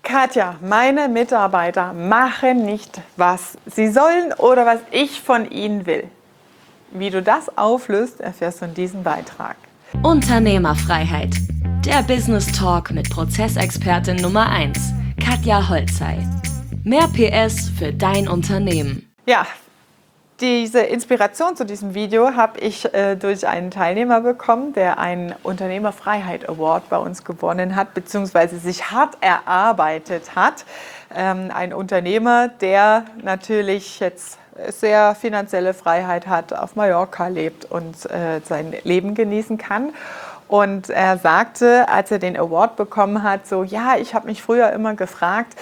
Katja, meine Mitarbeiter machen nicht, was sie sollen oder was ich von ihnen will. Wie du das auflöst, erfährst du in diesem Beitrag. Unternehmerfreiheit. Der Business Talk mit Prozessexpertin Nummer 1, Katja Holzei. Mehr PS für dein Unternehmen. Ja, diese Inspiration zu diesem Video habe ich durch einen Teilnehmer bekommen, der einen Unternehmerfreiheit Award bei uns gewonnen hat, beziehungsweise sich hart erarbeitet hat. Ein Unternehmer, der natürlich jetzt sehr finanzielle Freiheit hat, auf Mallorca lebt und sein Leben genießen kann. Und er sagte, als er den Award bekommen hat, so, ja, ich habe mich früher immer gefragt,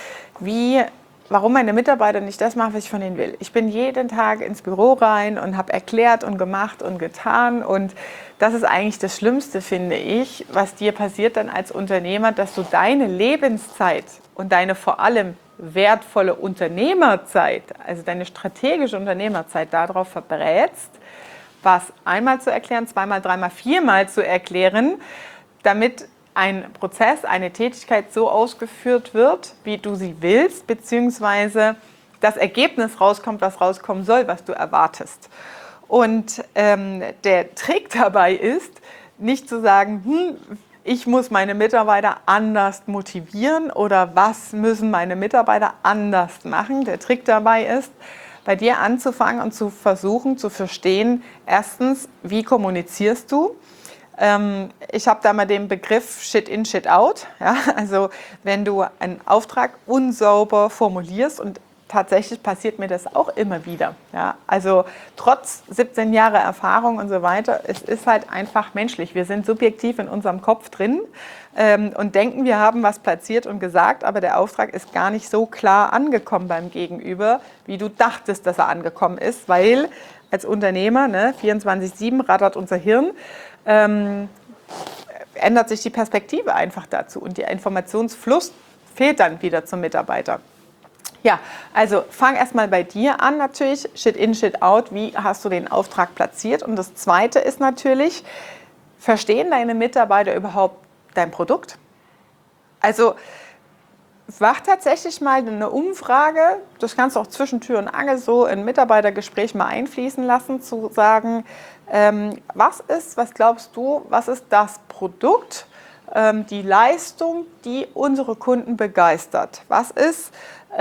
warum meine Mitarbeiter nicht das machen, was ich von ihnen will. Ich bin jeden Tag ins Büro rein und habe erklärt und gemacht und getan. Und das ist eigentlich das Schlimmste, finde ich, was dir passiert dann als Unternehmer, dass du deine Lebenszeit und deine vor allem wertvolle Unternehmerzeit, also deine strategische Unternehmerzeit darauf verbrätst, was einmal zu erklären, zweimal, dreimal, viermal zu erklären, damit ein Prozess, eine Tätigkeit so ausgeführt wird, wie du sie willst, beziehungsweise das Ergebnis rauskommt, was rauskommen soll, was du erwartest. Und der Trick dabei ist, nicht zu sagen, ich muss meine Mitarbeiter anders motivieren oder was müssen meine Mitarbeiter anders machen. Der Trick dabei ist, bei dir anzufangen und zu versuchen zu verstehen, erstens, wie kommunizierst du? Ich habe da mal den Begriff Shit in, Shit out. Ja? Also wenn du einen Auftrag unsauber formulierst, und tatsächlich passiert mir das auch immer wieder. Ja? Also trotz 17 Jahre Erfahrung und so weiter, es ist halt einfach menschlich. Wir sind subjektiv in unserem Kopf drin und denken, wir haben was platziert und gesagt, aber der Auftrag ist gar nicht so klar angekommen beim Gegenüber, wie du dachtest, dass er angekommen ist, weil als Unternehmer, 24/7 rattert unser Hirn, ändert sich die Perspektive einfach dazu und der Informationsfluss fehlt dann wieder zum Mitarbeiter. Ja, also fang erstmal bei dir an natürlich, Shit in, Shit out, wie hast du den Auftrag platziert? Und das Zweite ist natürlich, verstehen deine Mitarbeiter überhaupt dein Produkt? Also mach tatsächlich mal eine Umfrage, das kannst du auch zwischen Tür und Angel so in ein Mitarbeitergespräch mal einfließen lassen, zu sagen, was glaubst du, was ist das Produkt, die Leistung, die unsere Kunden begeistert? Was ist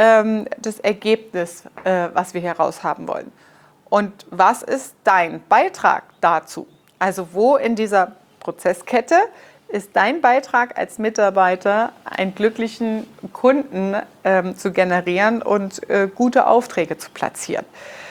das Ergebnis, was wir heraus haben wollen? Und was ist dein Beitrag dazu? Also wo in dieser Prozesskette ist dein Beitrag als Mitarbeiter, einen glücklichen Kunden zu generieren und gute Aufträge zu platzieren?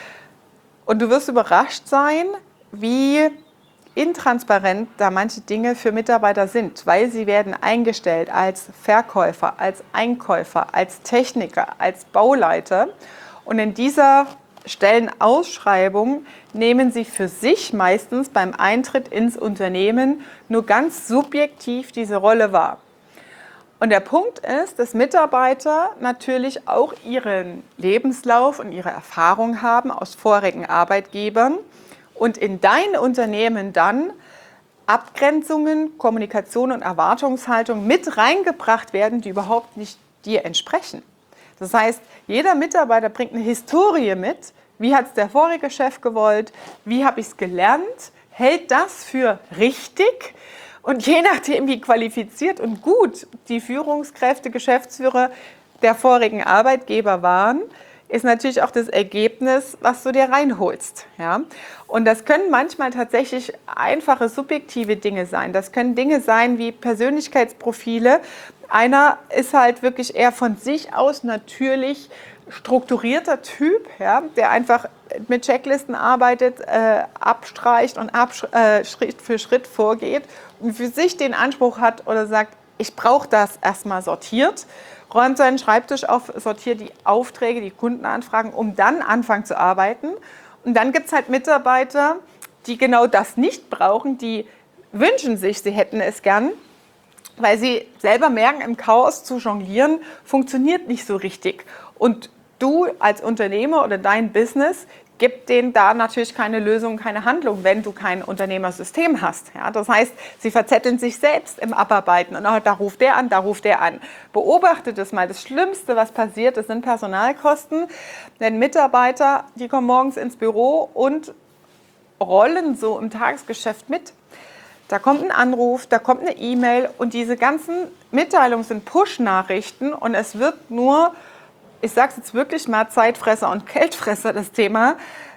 Und du wirst überrascht sein, wie intransparent da manche Dinge für Mitarbeiter sind, weil sie werden eingestellt als Verkäufer, als Einkäufer, als Techniker, als Bauleiter. Und in dieser Stellenausschreibung nehmen sie für sich meistens beim Eintritt ins Unternehmen nur ganz subjektiv diese Rolle wahr. Und der Punkt ist, dass Mitarbeiter natürlich auch ihren Lebenslauf und ihre Erfahrung haben aus vorigen Arbeitgebern und in dein Unternehmen dann Abgrenzungen, Kommunikation und Erwartungshaltung mit reingebracht werden, die überhaupt nicht dir entsprechen. Das heißt, jeder Mitarbeiter bringt eine Historie mit. Wie hat es der vorige Chef gewollt? Wie habe ich es gelernt? Hält das für richtig? Und je nachdem, wie qualifiziert und gut die Führungskräfte, Geschäftsführer der vorigen Arbeitgeber waren, ist natürlich auch das Ergebnis, was du dir reinholst. Ja? Und das können manchmal tatsächlich einfache subjektive Dinge sein. Das können Dinge sein wie Persönlichkeitsprofile. Einer ist halt wirklich eher von sich aus natürlich strukturierter Typ, ja, der einfach mit Checklisten arbeitet, abstreicht und Schritt für Schritt vorgeht und für sich den Anspruch hat oder sagt, ich brauche das erstmal sortiert, räumt seinen Schreibtisch auf, sortiert die Aufträge, die Kundenanfragen, um dann anfangen zu arbeiten. Und dann gibt es halt Mitarbeiter, die genau das nicht brauchen, die wünschen sich, sie hätten es gern, weil sie selber merken, im Chaos zu jonglieren, funktioniert nicht so richtig. Und du als Unternehmer oder dein Business gibt denen da natürlich keine Lösung, keine Handlung, wenn du kein Unternehmersystem hast. Ja, das heißt, sie verzetteln sich selbst im Abarbeiten und da ruft der an, da ruft der an. Beobachtet es mal. Das Schlimmste, was passiert, das sind Personalkosten. Denn Mitarbeiter, die kommen morgens ins Büro und rollen so im Tagesgeschäft mit. Da kommt ein Anruf, da kommt eine E-Mail und diese ganzen Mitteilungen sind Push-Nachrichten und es wird nur, ich sage es jetzt wirklich mal, Zeitfresser und Geldfresser, das Thema,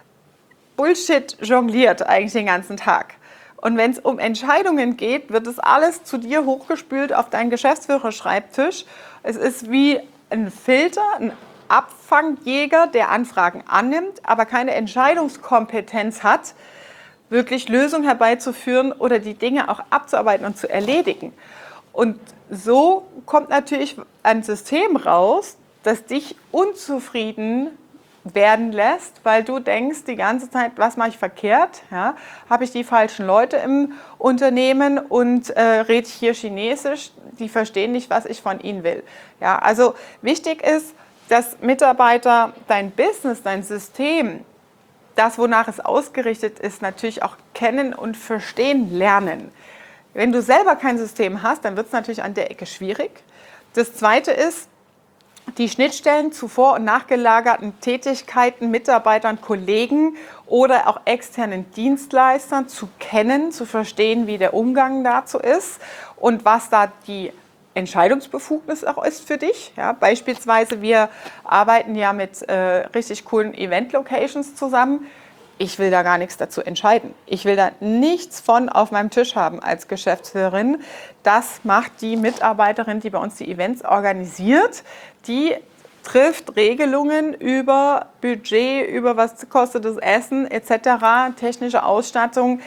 Bullshit jongliert eigentlich den ganzen Tag. Und wenn es um Entscheidungen geht, wird es alles zu dir hochgespült auf deinen Geschäftsführerschreibtisch. Es ist wie ein Filter, ein Abfangjäger, der Anfragen annimmt, aber keine Entscheidungskompetenz hat, wirklich Lösungen herbeizuführen oder die Dinge auch abzuarbeiten und zu erledigen. Und so kommt natürlich ein System raus, das dich unzufrieden werden lässt, weil du denkst die ganze Zeit, was mache ich verkehrt? Ja? Habe ich die falschen Leute im Unternehmen und rede ich hier Chinesisch? Die verstehen nicht, was ich von ihnen will. Ja? Also wichtig ist, dass Mitarbeiter dein Business, dein System, das, wonach es ausgerichtet ist, natürlich auch kennen und verstehen lernen. Wenn du selber kein System hast, dann wird es natürlich an der Ecke schwierig. Das Zweite ist, die Schnittstellen zu vor- und nachgelagerten Tätigkeiten, Mitarbeitern, Kollegen oder auch externen Dienstleistern zu kennen, zu verstehen, wie der Umgang dazu ist und was da die Entscheidungsbefugnis auch ist für dich. Ja, beispielsweise, wir arbeiten ja mit richtig coolen Event-Locations zusammen. Ich will da gar nichts dazu entscheiden. Ich will da nichts von auf meinem Tisch haben als Geschäftsführerin. Das macht die Mitarbeiterin, die bei uns die Events organisiert. Die trifft Regelungen über Budget, über was kostet das Essen etc., technische Ausstattung.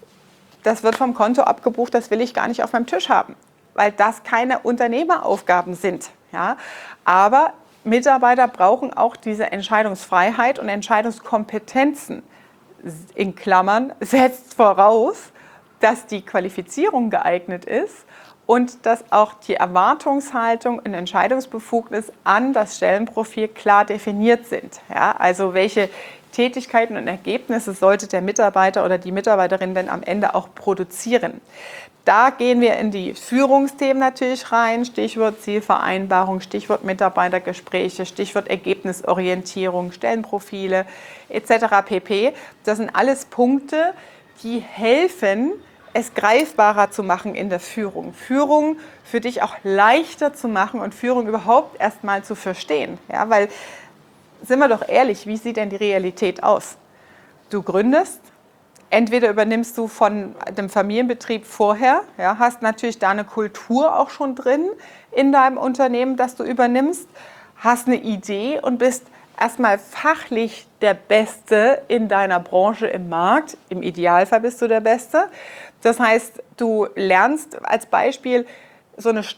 Das wird vom Konto abgebucht, das will ich gar nicht auf meinem Tisch haben, weil das keine Unternehmeraufgaben sind. Ja? Aber Mitarbeiter brauchen auch diese Entscheidungsfreiheit und Entscheidungskompetenzen. In Klammern setzt voraus, dass die Qualifizierung geeignet ist und dass auch die Erwartungshaltung und Entscheidungsbefugnis an das Stellenprofil klar definiert sind. Ja, also welche Tätigkeiten und Ergebnisse sollte der Mitarbeiter oder die Mitarbeiterin denn am Ende auch produzieren. Da gehen wir in die Führungsthemen natürlich rein, Stichwort Zielvereinbarung, Stichwort Mitarbeitergespräche, Stichwort Ergebnisorientierung, Stellenprofile etc. pp. Das sind alles Punkte, die helfen, es greifbarer zu machen in der Führung. Führung für dich auch leichter zu machen und Führung überhaupt erst mal zu verstehen. Ja, weil, sind wir doch ehrlich, wie sieht denn die Realität aus? Du gründest, entweder übernimmst du von dem Familienbetrieb vorher, ja, hast natürlich da eine Kultur auch schon drin in deinem Unternehmen, das du übernimmst, hast eine Idee und bist erstmal fachlich der Beste in deiner Branche im Markt. Im Idealfall bist du der Beste. Das heißt, du lernst als Beispiel so eine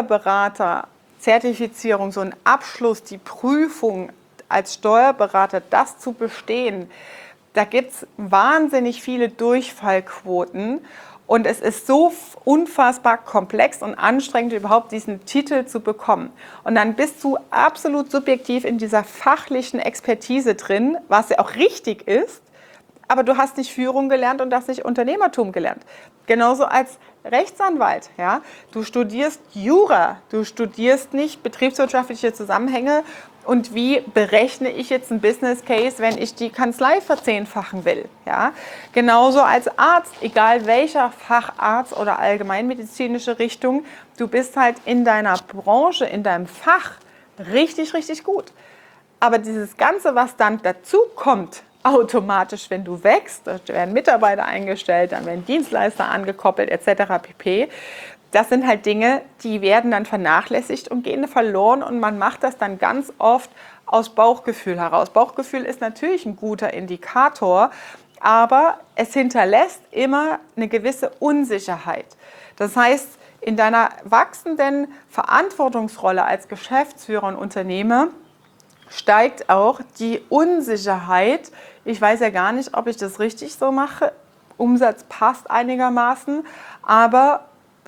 Steuerberater-Zertifizierung, so einen Abschluss, die Prüfung als Steuerberater, das zu bestehen. Da gibt es wahnsinnig viele Durchfallquoten und es ist so unfassbar komplex und anstrengend, überhaupt diesen Titel zu bekommen. Und dann bist du absolut subjektiv in dieser fachlichen Expertise drin, was ja auch richtig ist, aber du hast nicht Führung gelernt und hast nicht Unternehmertum gelernt. Genauso als Rechtsanwalt. Ja? Du studierst Jura, du studierst nicht betriebswirtschaftliche Zusammenhänge und wie berechne ich jetzt einen Business Case, wenn ich die Kanzlei verzehnfachen will. Ja? Genauso als Arzt, egal welcher Facharzt oder allgemeinmedizinische Richtung, du bist halt in deiner Branche, in deinem Fach richtig, richtig gut. Aber dieses Ganze, was dann dazu kommt, automatisch, wenn du wächst, da werden Mitarbeiter eingestellt, dann werden Dienstleister angekoppelt etc. pp. Das sind halt Dinge, die werden dann vernachlässigt und gehen verloren und man macht das dann ganz oft aus Bauchgefühl heraus. Bauchgefühl ist natürlich ein guter Indikator, aber es hinterlässt immer eine gewisse Unsicherheit. Das heißt, in deiner wachsenden Verantwortungsrolle als Geschäftsführer und Unternehmer steigt auch die Unsicherheit. Ich weiß ja gar nicht, ob ich das richtig so mache. Umsatz passt einigermaßen, aber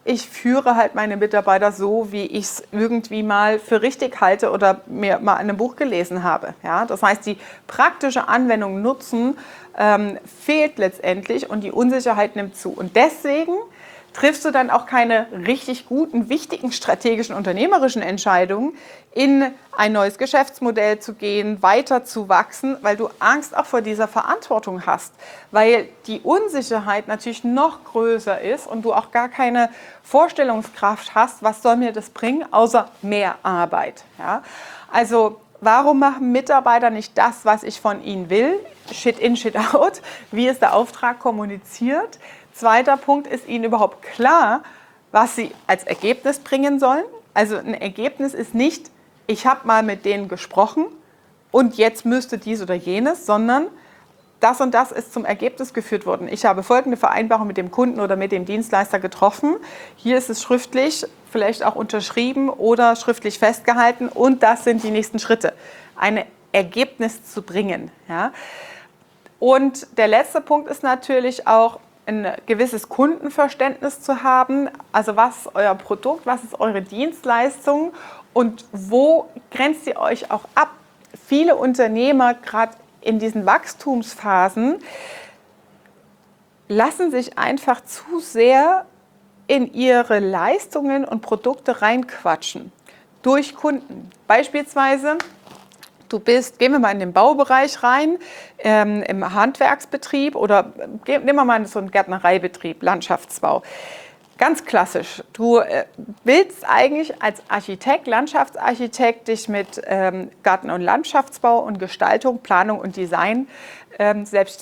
ich führe halt meine Mitarbeiter so, wie ich es irgendwie mal für richtig halte oder mir mal in einem Buch gelesen habe. Ja? Das heißt, die praktische Anwendung Nutzen fehlt letztendlich und die Unsicherheit nimmt zu. Und deswegen triffst du dann auch keine richtig guten, wichtigen strategischen, unternehmerischen Entscheidungen, in ein neues Geschäftsmodell zu gehen, weiter zu wachsen, weil du Angst auch vor dieser Verantwortung hast, weil die Unsicherheit natürlich noch größer ist und du auch gar keine Vorstellungskraft hast, was soll mir das bringen, außer mehr Arbeit. Ja? Also warum machen Mitarbeiter nicht das, was ich von ihnen will? Shit in, shit out. Wie ist der Auftrag kommuniziert? Zweiter Punkt, ist ihnen überhaupt klar, was sie als Ergebnis bringen sollen? Also ein Ergebnis ist nicht, ich habe mal mit denen gesprochen und jetzt müsste dies oder jenes, sondern das und das ist zum Ergebnis geführt worden. Ich habe folgende Vereinbarung mit dem Kunden oder mit dem Dienstleister getroffen. Hier ist es schriftlich, vielleicht auch unterschrieben oder schriftlich festgehalten und das sind die nächsten Schritte. Ein Ergebnis zu bringen. Ja? Und der letzte Punkt ist natürlich auch, ein gewisses Kundenverständnis zu haben. Also was ist euer Produkt, was ist eure Dienstleistung und wo grenzt ihr euch auch ab? Viele Unternehmer, gerade in diesen Wachstumsphasen, lassen sich einfach zu sehr in ihre Leistungen und Produkte reinquatschen durch Kunden. Beispielsweise, gehen wir mal in den Baubereich rein, im Handwerksbetrieb oder nehmen wir mal so einen Gärtnereibetrieb, Landschaftsbau. Ganz klassisch. Du willst eigentlich als Architekt, Landschaftsarchitekt dich mit Garten- und Landschaftsbau und Gestaltung, Planung und Design selbst...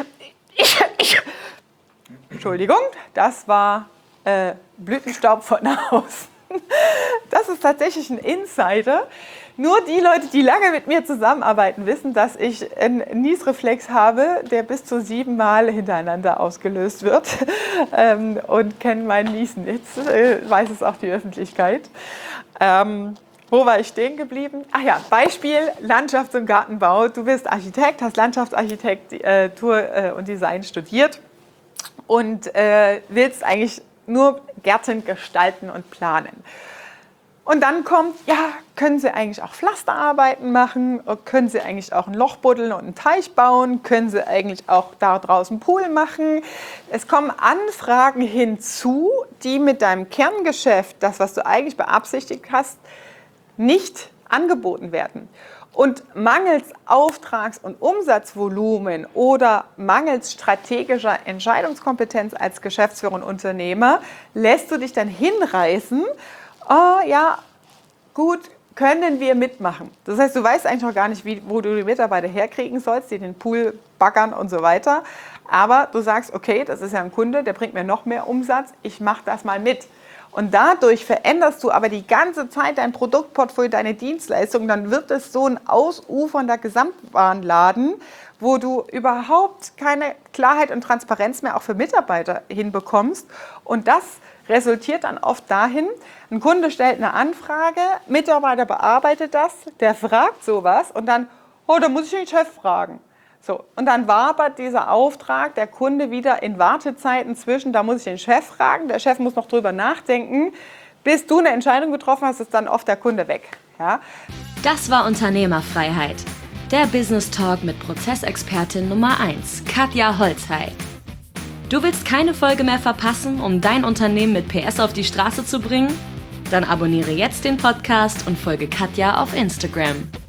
Entschuldigung, das war Blütenstaub von außen. Das ist tatsächlich ein Insider. Nur die Leute, die lange mit mir zusammenarbeiten, wissen, dass ich einen Niesreflex habe, der bis zu 7 Mal hintereinander ausgelöst wird und kennen mein Niesen. Jetzt weiß es auch die Öffentlichkeit. Wo war ich stehen geblieben? Ach ja, Beispiel Landschafts- und Gartenbau. Du bist Architekt, hast Landschaftsarchitektur und Design studiert und willst eigentlich nur Gärten gestalten und planen. Und dann kommt, ja, können Sie eigentlich auch Pflasterarbeiten machen? Können Sie eigentlich auch ein Loch buddeln und einen Teich bauen? Können Sie eigentlich auch da draußen einen Pool machen? Es kommen Anfragen hinzu, die mit deinem Kerngeschäft, das, was du eigentlich beabsichtigt hast, nicht angeboten werden. Und mangels Auftrags- und Umsatzvolumen oder mangels strategischer Entscheidungskompetenz als Geschäftsführer und Unternehmer lässt du dich dann hinreißen, oh ja, gut, können wir mitmachen. Das heißt, du weißt eigentlich noch gar nicht, wo du die Mitarbeiter herkriegen sollst, die den Pool baggern und so weiter. Aber du sagst, okay, das ist ja ein Kunde, der bringt mir noch mehr Umsatz, ich mache das mal mit. Und dadurch veränderst du aber die ganze Zeit dein Produktportfolio, deine Dienstleistung, dann wird es so ein ausufernder Gesamtwarenladen, wo du überhaupt keine Klarheit und Transparenz mehr auch für Mitarbeiter hinbekommst. Und das resultiert dann oft dahin, ein Kunde stellt eine Anfrage, Mitarbeiter bearbeitet das, der fragt sowas und dann, oh, da muss ich den Chef fragen. So, und dann wabert dieser Auftrag, der Kunde wieder in Wartezeiten zwischen, da muss ich den Chef fragen, der Chef muss noch drüber nachdenken, bis du eine Entscheidung getroffen hast, ist dann oft der Kunde weg. Ja? Das war Unternehmerfreiheit, der Business Talk mit Prozessexpertin Nummer 1, Katja Holzhey. Du willst keine Folge mehr verpassen, um dein Unternehmen mit PS auf die Straße zu bringen? Dann abonniere jetzt den Podcast und folge Katja auf Instagram.